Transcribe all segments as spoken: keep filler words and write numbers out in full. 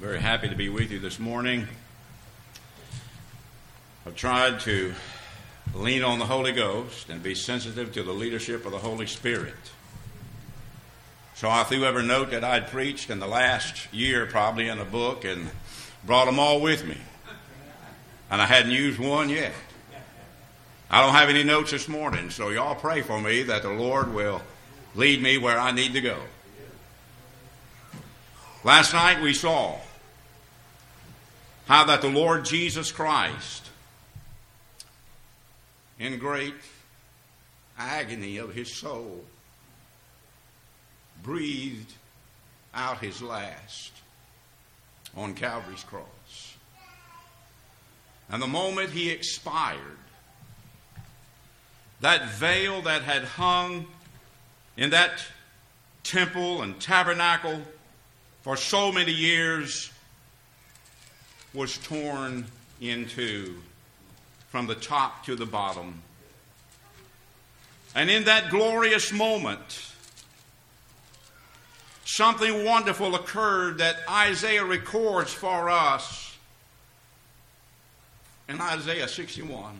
Very happy to be with you this morning. I've tried to lean on the Holy Ghost and be sensitive to the leadership of the Holy Spirit. So if you ever note that I'd preached in the last year probably in a book and brought them all with me. And I hadn't used one yet. I don't have any notes this morning, so y'all pray for me that the Lord will lead me where I need to go. Last night we saw how that the Lord Jesus Christ, in great agony of his soul, breathed out his last on Calvary's cross. And the moment he expired, that veil that had hung in that temple and tabernacle for so many years was torn in two from the top to the bottom. And in that glorious moment, something wonderful occurred that Isaiah records for us in Isaiah sixty-one.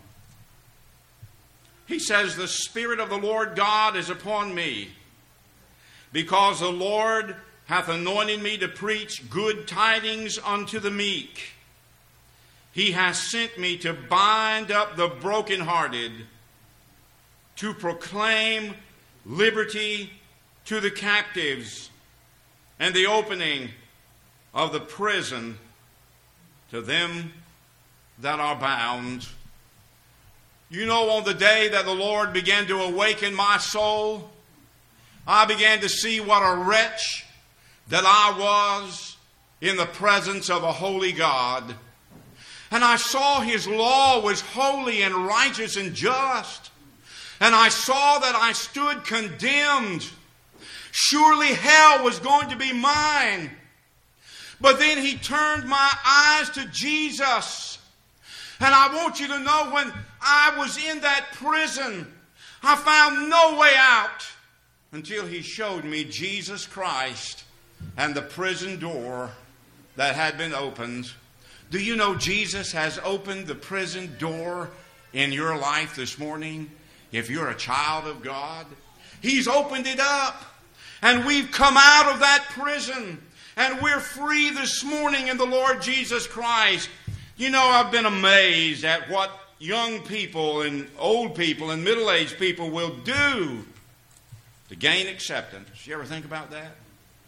He says, "The Spirit of the Lord God is upon me, because the Lord hath anointed me to preach good tidings unto the meek. He hath sent me to bind up the brokenhearted, to proclaim liberty to the captives, and the opening of the prison to them that are bound." You know, on the day that the Lord began to awaken my soul, I began to see what a wretch that I was in the presence of a holy God. And I saw his law was holy and righteous and just. And I saw that I stood condemned. Surely hell was going to be mine. But then he turned my eyes to Jesus. And I want you to know, when I was in that prison, I found no way out until he showed me Jesus Christ and the prison door that had been opened. Do you know Jesus has opened the prison door in your life this morning? If you're a child of God, he's opened it up. And we've come out of that prison. And we're free this morning in the Lord Jesus Christ. You know, I've been amazed at what young people and old people and middle-aged people will do to gain acceptance. You ever think about that?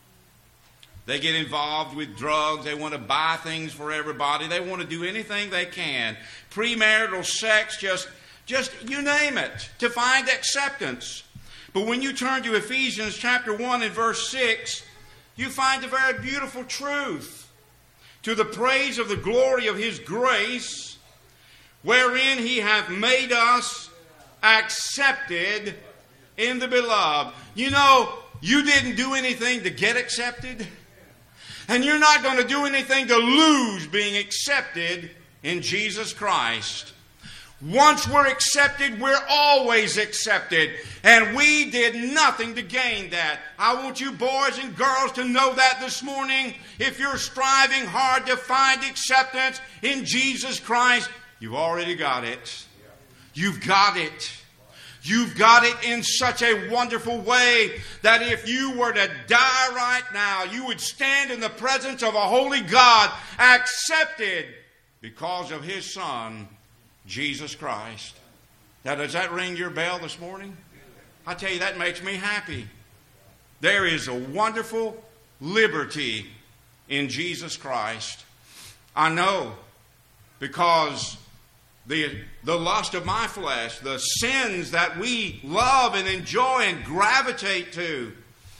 They get involved with drugs. They want to buy things for everybody. They want to do anything they can. Premarital sex, just, just you name it, to find acceptance. But when you turn to Ephesians chapter one and verse six, you find a very beautiful truth. "To the praise of the glory of his grace, wherein he hath made us accepted in the beloved." You know, you didn't do anything to get accepted. And you're not going to do anything to lose being accepted in Jesus Christ. Once we're accepted, we're always accepted. And we did nothing to gain that. I want you boys and girls to know that this morning. If you're striving hard to find acceptance in Jesus Christ, you've already got it. You've got it. You've got it in such a wonderful way that if you were to die right now, you would stand in the presence of a holy God, accepted because of his Son, Jesus Christ. Now, does that ring your bell this morning? I tell you, that makes me happy. There is a wonderful liberty in Jesus Christ. I know, because the, the lust of my flesh, the sins that we love and enjoy and gravitate to,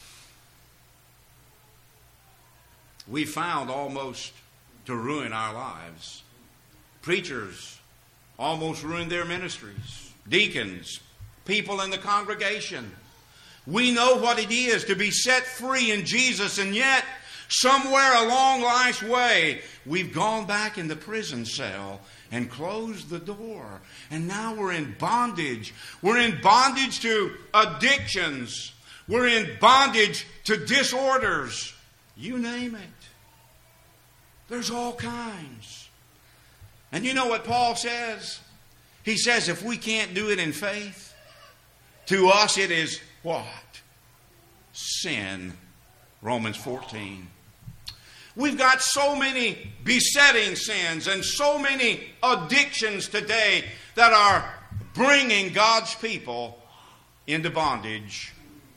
we found almost to ruin our lives. Preachers almost ruined their ministries. Deacons, people in the congregation. We know what it is to be set free in Jesus, and yet somewhere along life's way, we've gone back in the prison cell and closed the door. And now we're in bondage. We're in bondage to addictions. We're in bondage to disorders. You name it. There's all kinds. And you know what Paul says? He says if we can't do it in faith, to us it is what? Sin. Romans fourteen. We've got so many besetting sins and so many addictions today that are bringing God's people into bondage,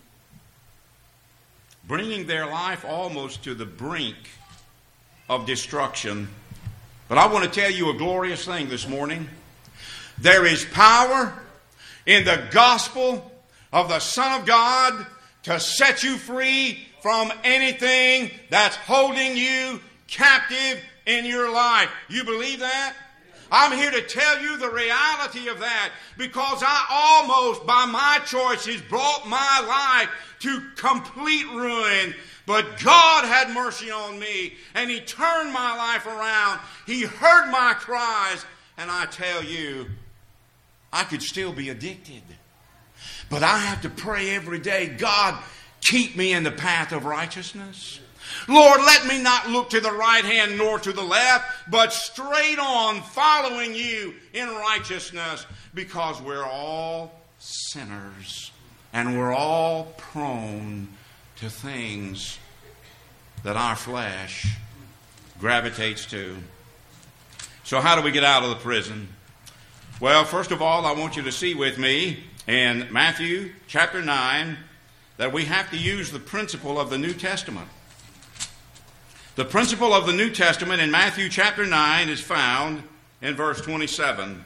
bringing their life almost to the brink of destruction. But I want to tell you a glorious thing this morning. There is power in the gospel of the Son of God to set you free from anything that's holding you captive in your life. You believe that? I'm here to tell you the reality of that, because I almost, by my choices, brought my life to complete ruin. But God had mercy on me, and He turned my life around. He heard my cries, and I tell you, I could still be addicted. But I have to pray every day, God, keep me in the path of righteousness. Lord, let me not look to the right hand nor to the left, but straight on following you in righteousness, because we're all sinners and we're all prone to things that our flesh gravitates to. So how do we get out of the prison? Well, first of all, I want you to see with me in Matthew chapter nine that we have to use the principle of the New Testament. The principle of the New Testament in Matthew chapter nine is found in verse twenty-seven.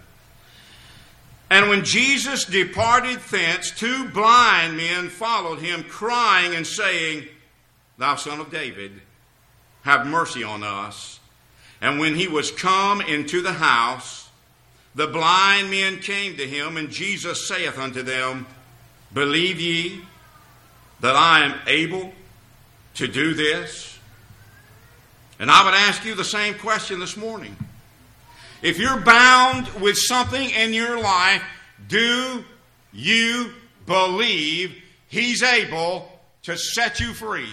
And when Jesus departed thence, two blind men followed him, crying and saying, Thou Son of David, have mercy on us. And when he was come into the house, the blind men came to him, and Jesus saith unto them, Believe ye that I am able to do this? And I would ask you the same question this morning. If you're bound with something in your life, do you believe He's able to set you free?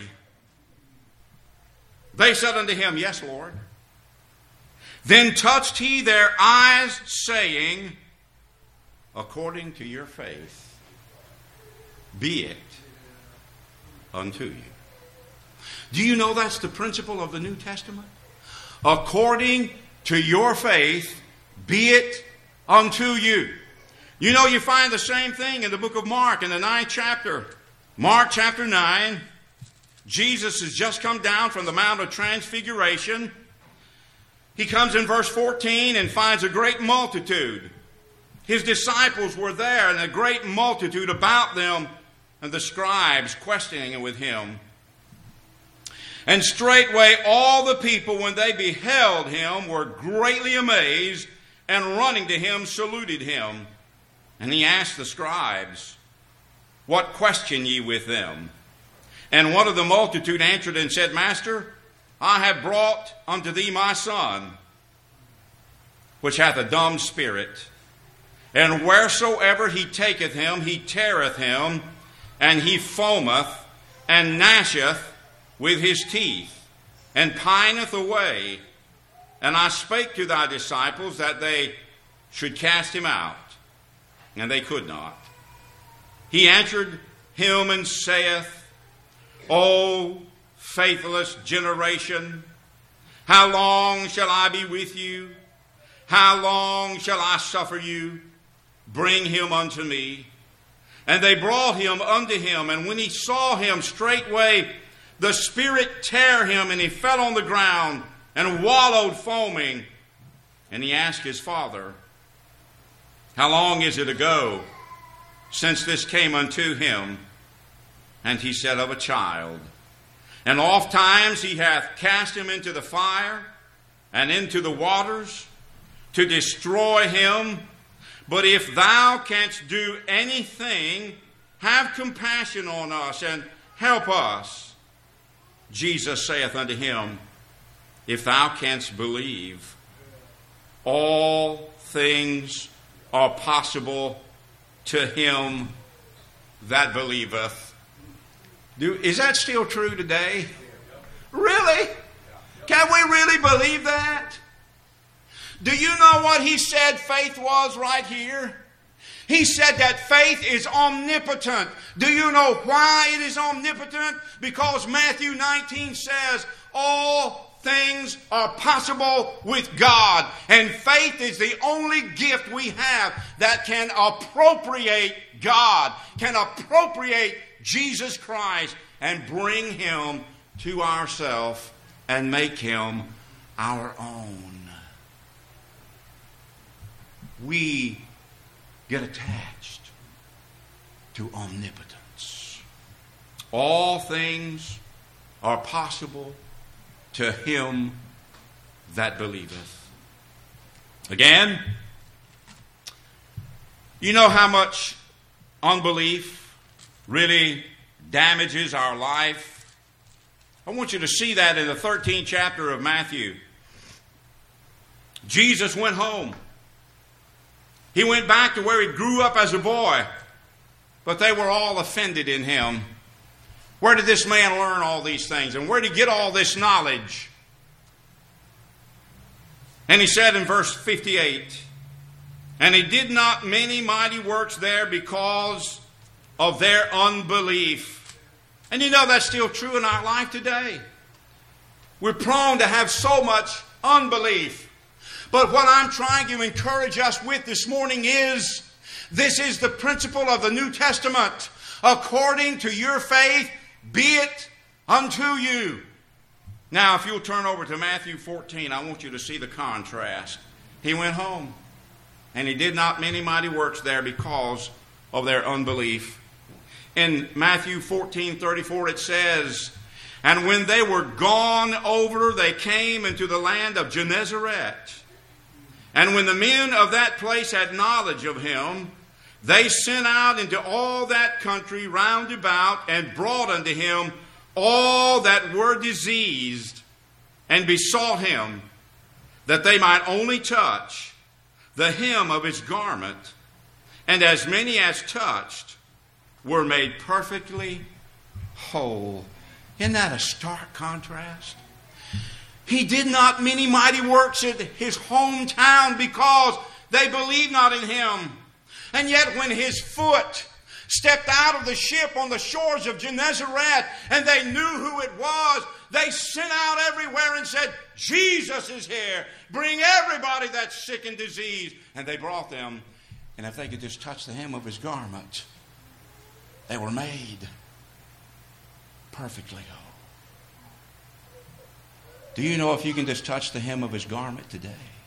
They said unto him, Yes, Lord. Then touched he their eyes, saying, According to your faith, be it unto you. Do you know that's the principle of the New Testament? According to your faith, be it unto you. You know, you find the same thing in the book of Mark in the ninth chapter. Mark chapter nine. Jesus has just come down from the Mount of Transfiguration. He comes in verse fourteen and finds a great multitude. His disciples were there, and a great multitude about them, and the scribes questioning with him. And straightway all the people, when they beheld him, were greatly amazed, and running to him saluted him. And he asked the scribes, What question ye with them? And one of the multitude answered and said, Master, I have brought unto thee my son, which hath a dumb spirit. And wheresoever he taketh him, he teareth him, and he foameth, and gnasheth with his teeth, and pineth away. And I spake to thy disciples that they should cast him out, and they could not. He answered him and saith, O faithless generation, how long shall I be with you? How long shall I suffer you? Bring him unto me. And they brought him unto him, and when he saw him, straightway the spirit tear him, and he fell on the ground and wallowed foaming. And he asked his father, How long is it ago since this came unto him? And he said, Of a child. And oft times he hath cast him into the fire and into the waters to destroy him. But if thou canst do anything, have compassion on us and help us. Jesus saith unto him, If thou canst believe, all things are possible to him that believeth. Do, is that still true today? Really? Can Can we really believe that? Do you know what he said faith was right here? He said that faith is omnipotent. Do you know why it is omnipotent? Because Matthew nineteen says, all things are possible with God. And faith is the only gift we have that can appropriate God, can appropriate Jesus Christ and bring Him to ourselves and make Him our own. We get attached to omnipotence. All things are possible to him that believeth. Again, you know how much unbelief really damages our life? I want you to see that in the thirteenth chapter of Matthew. Jesus went home. He went back to where he grew up as a boy, but they were all offended in him. Where did this man learn all these things? And where did he get all this knowledge? And he said in verse fifty-eight, and he did not many mighty works there because of their unbelief. And you know that's still true in our life today. We're prone to have so much unbelief. But what I'm trying to encourage us with this morning is, this is the principle of the New Testament. According to your faith, be it unto you. Now, if you'll turn over to Matthew fourteen, I want you to see the contrast. He went home, and he did not many mighty works there because of their unbelief. In Matthew fourteen thirty-four, it says, and when they were gone over, they came into the land of Gennesaret. And when the men of that place had knowledge of him, they sent out into all that country round about and brought unto him all that were diseased and besought him that they might only touch the hem of his garment. And as many as touched were made perfectly whole. Isn't that a stark contrast? He did not many mighty works in his hometown because they believed not in him. And yet when his foot stepped out of the ship on the shores of Gennesaret and they knew who it was, they sent out everywhere and said, Jesus is here. Bring everybody that's sick and diseased. And they brought them. And if they could just touch the hem of his garment, they were made perfectly whole. Do you know if you can just touch the hem of his garment today?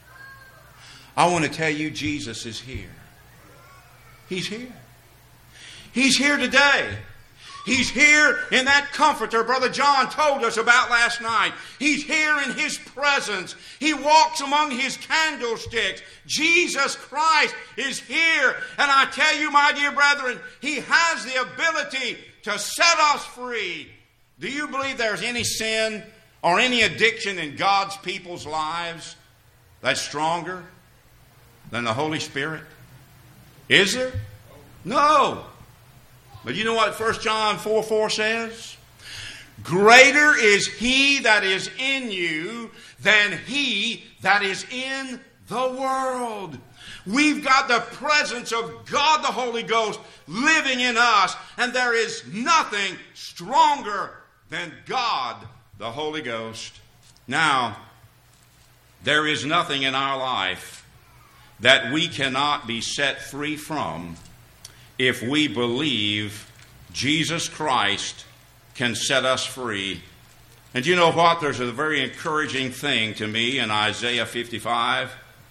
I want to tell you, Jesus is here. He's here. He's here today. He's here in that comforter Brother John told us about last night. He's here in his presence. He walks among his candlesticks. Jesus Christ is here. And I tell you, my dear brethren, he has the ability to set us free. Do you believe there's any sin or any addiction in God's people's lives that's stronger than the Holy Spirit? Is there? No. But you know what First John four four says? Greater is he that is in you than he that is in the world. We've got the presence of God the Holy Ghost living in us, and there is nothing stronger than God the Holy Ghost. Now, there is nothing in our life that we cannot be set free from if we believe Jesus Christ can set us free. And you know what? There's a very encouraging thing to me in Isaiah fifty-five.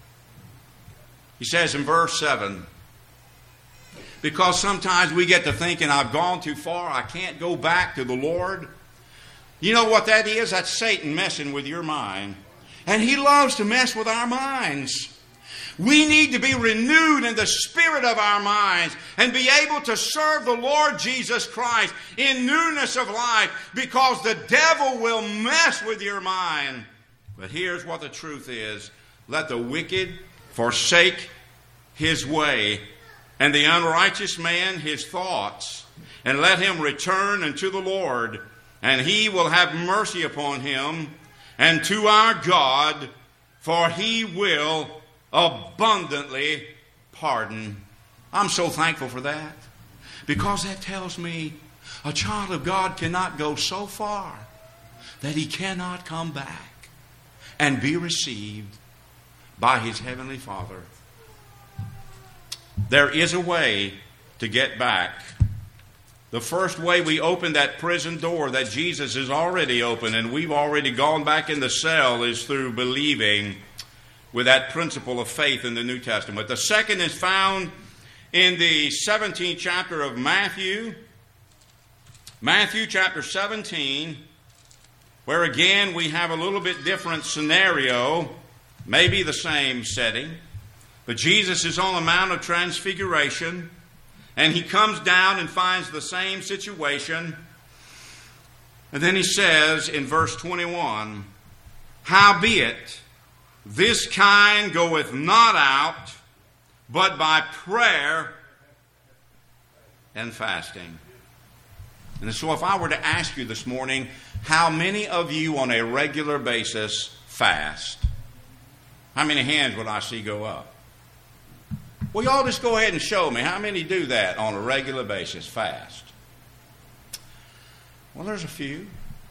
He says in verse seven, because sometimes we get to thinking, I've gone too far, I can't go back to the Lord. You know what that is? That's Satan messing with your mind. And he loves to mess with our minds. We need to be renewed in the spirit of our minds and be able to serve the Lord Jesus Christ in newness of life, because the devil will mess with your mind. But here's what the truth is. Let the wicked forsake his way, and the unrighteous man his thoughts, and let him return unto the Lord, and he will have mercy upon him, and to our God, for He will abundantly pardon. I'm so thankful for that, because that tells me a child of God cannot go so far that he cannot come back and be received by his heavenly Father. There is a way to get back. The first way we open that prison door that Jesus has already opened and we've already gone back in the cell is through believing with that principle of faith in the New Testament. The second is found in the seventeenth chapter of Matthew. Matthew chapter seventeen, where again we have a little bit different scenario, maybe the same setting. But Jesus is on the Mount of Transfiguration, and he comes down and finds the same situation. And then he says in verse twenty-one, "Howbeit, this kind goeth not out, but by prayer and fasting." And so if I were to ask you this morning, how many of you on a regular basis fast? How many hands would I see go up? Well, y'all just go ahead and show me how many do that on a regular basis, fast. Well, there's a few.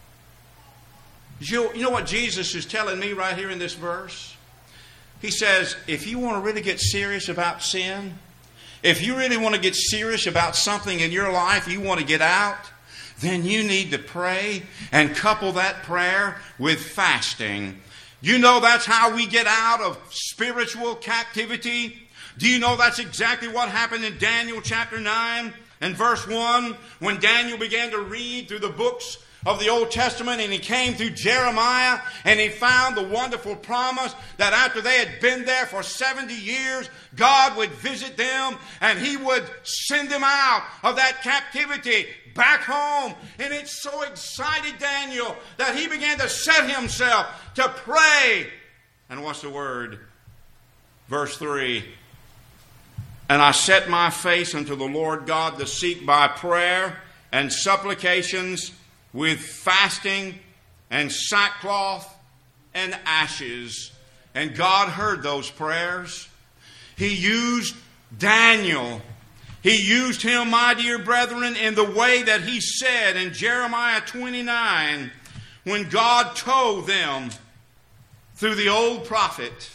You know what Jesus is telling me right here in this verse? He says, if you want to really get serious about sin, if you really want to get serious about something in your life you want to get out, then you need to pray and couple that prayer with fasting. You know that's how we get out of spiritual captivity. Do you know that's exactly what happened in Daniel chapter nine and verse one, when Daniel began to read through the books of the Old Testament, and he came through Jeremiah, and he found the wonderful promise that after they had been there for seventy years, God would visit them and he would send them out of that captivity back home. And it so excited Daniel that he began to set himself to pray. And what's the word? Verse three. "And I set my face unto the Lord God to seek by prayer and supplications with fasting and sackcloth and ashes." And God heard those prayers. He used Daniel. He used him, my dear brethren, in the way that he said in Jeremiah twenty-nine, when God told them through the old prophet,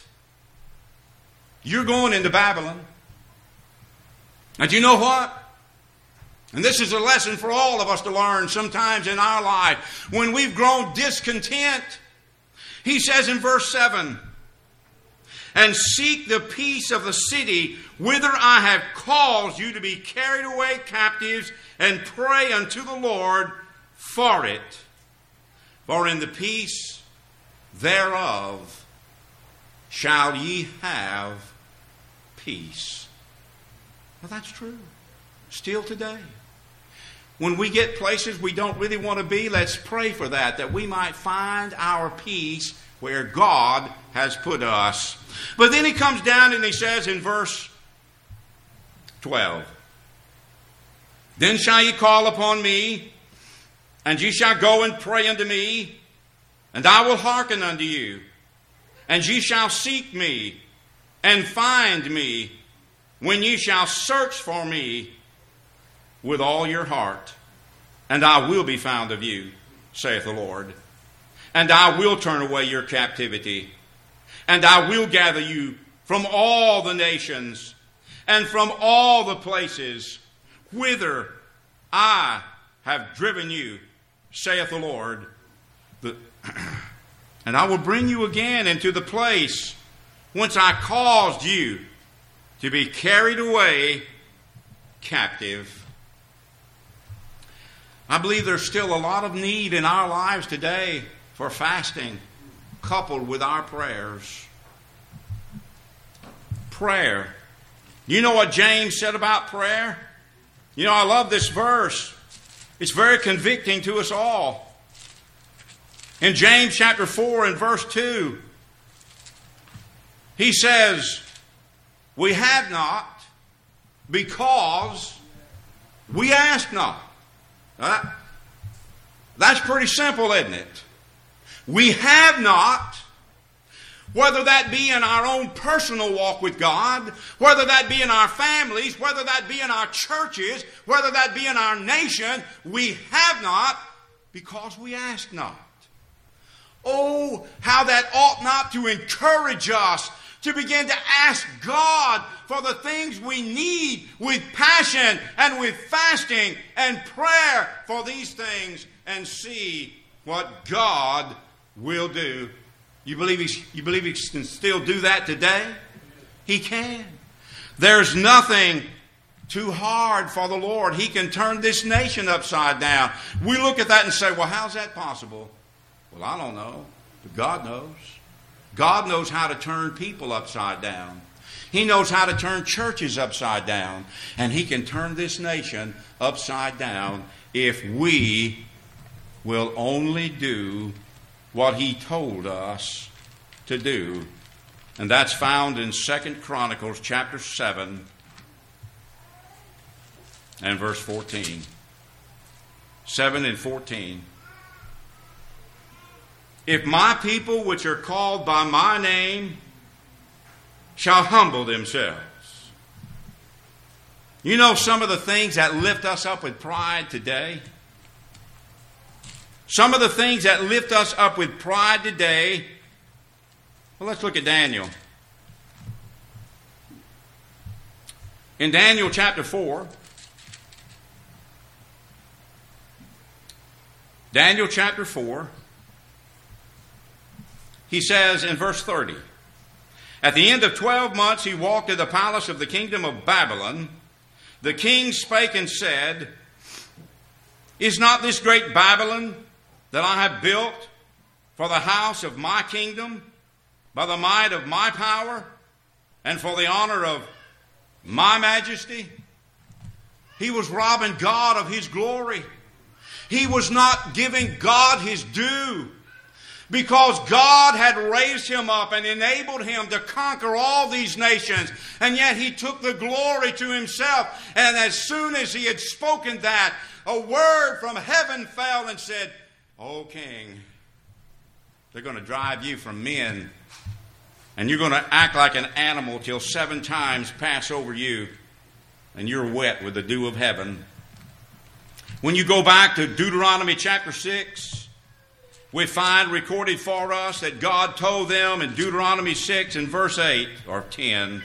"You're going into Babylon." And you know what? And this is a lesson for all of us to learn sometimes in our life. When we've grown discontent, he says in verse seven, "And seek the peace of the city whither I have caused you to be carried away captives, and pray unto the Lord for it. For in the peace thereof shall ye have peace." Well, that's true. Still today. When we get places we don't really want to be, let's pray for that, that we might find our peace where God has put us. But then he comes down and he says in verse twelve, "Then shall ye call upon me, and ye shall go and pray unto me, and I will hearken unto you. And ye shall seek me, and find me, when ye shall search for me with all your heart. And I will be found of you, saith the Lord. And I will turn away your captivity. And I will gather you from all the nations, and from all the places whither I have driven you, saith the Lord. The, and I will bring you again into the place whence I caused you to be carried away captive." I believe there's still a lot of need in our lives today for fasting, coupled with our prayers. Prayer. You know what James said about prayer? You know, I love this verse. It's very convicting to us all. In James chapter four and verse two, he says, "We have not because we ask not." Uh, that's pretty simple, isn't it? We have not. Whether that be in our own personal walk with God, whether that be in our families, whether that be in our churches, whether that be in our nation, we have not because we ask not. Oh, how that ought not to encourage us to begin to ask God for the things we need with passion and with fasting and prayer for these things and see what God will do. You believe he, you believe he can still do that today? He can. There's nothing too hard for the Lord. He can turn this nation upside down. We look at that and say, well, how's that possible? Well, I don't know, but God knows. God knows how to turn people upside down. He knows how to turn churches upside down. And He can turn this nation upside down if we will only do what He told us to do. And that's found in Second Chronicles chapter seven and verse fourteen. seven and fourteen. If my people which are called by my name shall humble themselves. You know some of the things that lift us up with pride today? Some of the things that lift us up with pride today. Well, let's look at Daniel. In Daniel chapter four, Daniel chapter four, he says in verse thirty, at the end of twelve months he walked to the palace of the kingdom of Babylon. The king spake and said, is not this great Babylon that I have built for the house of my kingdom by the might of my power and for the honor of my majesty? He was robbing God of His glory. He was not giving God His due, because God had raised him up and enabled him to conquer all these nations. And yet he took the glory to himself. And as soon as he had spoken that, a word from heaven fell and said, O king, they're going to drive you from men. And you're going to act like an animal till seven times pass over you. And you're wet with the dew of heaven. When you go back to Deuteronomy chapter six, we find recorded for us that God told them in Deuteronomy six and verse eight or ten,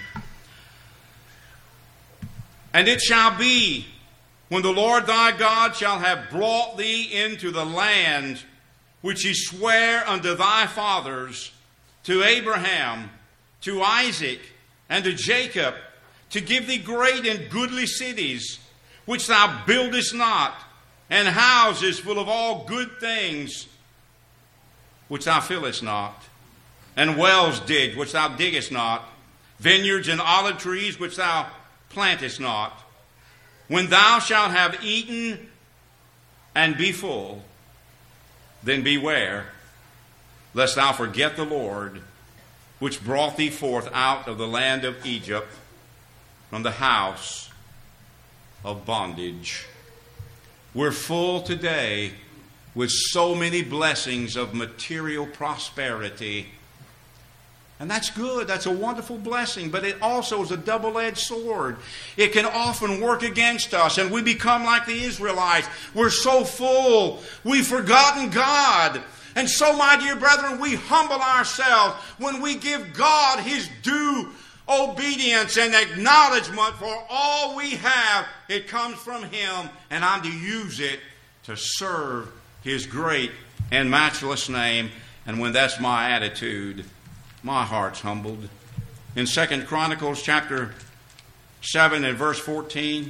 and it shall be when the Lord thy God shall have brought thee into the land which he sware unto thy fathers, to Abraham, to Isaac, and to Jacob, to give thee great and goodly cities, which thou buildest not, and houses full of all good things, which thou fillest not, and wells digged, which thou diggest not, vineyards and olive trees, which thou plantest not. When thou shalt have eaten and be full, then beware, lest thou forget the Lord, which brought thee forth out of the land of Egypt, from the house of bondage. We're full today with so many blessings of material prosperity. And that's good. That's a wonderful blessing. But it also is a double-edged sword. It can often work against us, and we become like the Israelites. We're so full. We've forgotten God. And so, my dear brethren, we humble ourselves when we give God His due obedience and acknowledgement for all we have. It comes from Him, and I'm to use it to serve His great and matchless name. And when that's my attitude, my heart's humbled. In Second Chronicles chapter seven and verse fourteen,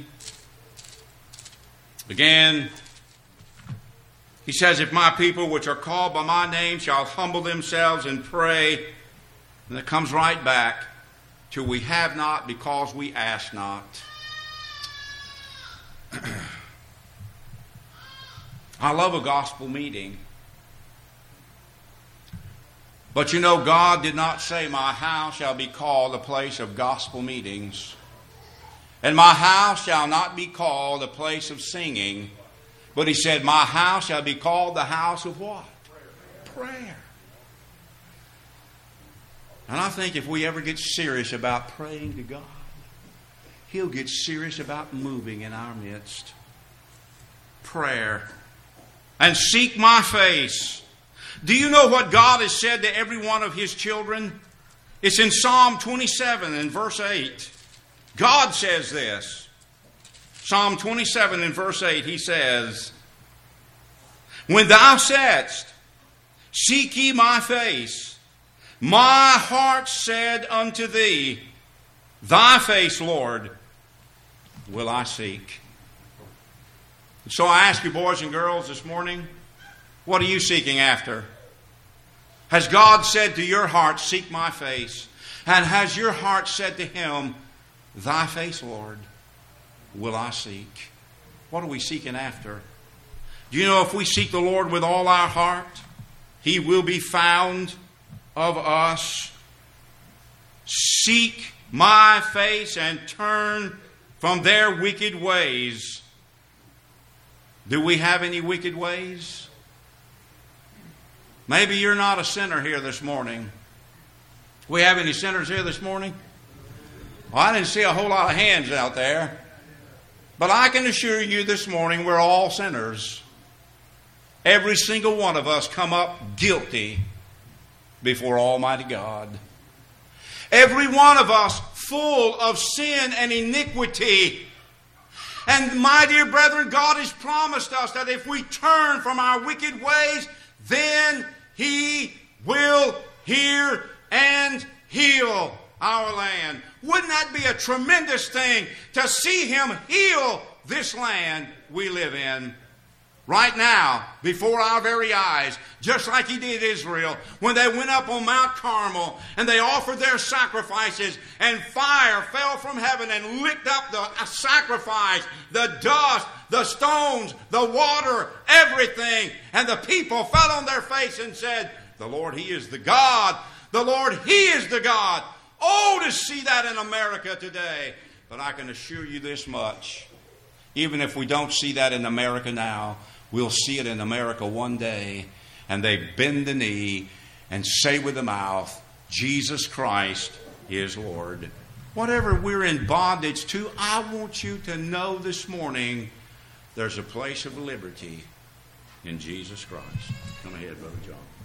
again, he says, if my people which are called by my name shall humble themselves and pray, and it comes right back to we have not because we ask not. I love a gospel meeting. But you know, God did not say, my house shall be called a place of gospel meetings. And my house shall not be called a place of singing. But He said, my house shall be called the house of what? Prayer. Prayer. And I think if we ever get serious about praying to God, He'll get serious about moving in our midst. Prayer. And seek my face. Do you know what God has said to every one of His children? It's in Psalm twenty-seven and verse eight. God says this. Psalm twenty-seven and verse eight, He says, when thou saidst, seek ye my face, my heart said unto thee, thy face, Lord, will I seek. So I ask you, boys and girls, this morning, what are you seeking after? Has God said to your heart, seek my face? And has your heart said to Him, thy face, Lord, will I seek? What are we seeking after? Do you know if we seek the Lord with all our heart, He will be found of us? Seek my face and turn from their wicked ways. Do we have any wicked ways? Maybe you're not a sinner here this morning. We have any sinners here this morning? Well, I didn't see a whole lot of hands out there. But I can assure you this morning we're all sinners. Every single one of us come up guilty before Almighty God. Every one of us full of sin and iniquity. And my dear brethren, God has promised us that if we turn from our wicked ways, then He will hear and heal our land. Wouldn't that be a tremendous thing to see Him heal this land we live in? Right now, before our very eyes, just like He did Israel, when they went up on Mount Carmel and they offered their sacrifices and fire fell from heaven and licked up the sacrifice, the dust, the stones, the water, everything. And the people fell on their face and said, the Lord, He is the God. The Lord, He is the God. Oh, to see that in America today. But I can assure you this much. Even if we don't see that in America now, we'll see it in America one day. And they bend the knee and say with the mouth, Jesus Christ is Lord. Whatever we're in bondage to, I want you to know this morning there's a place of liberty in Jesus Christ. Come ahead, Brother John.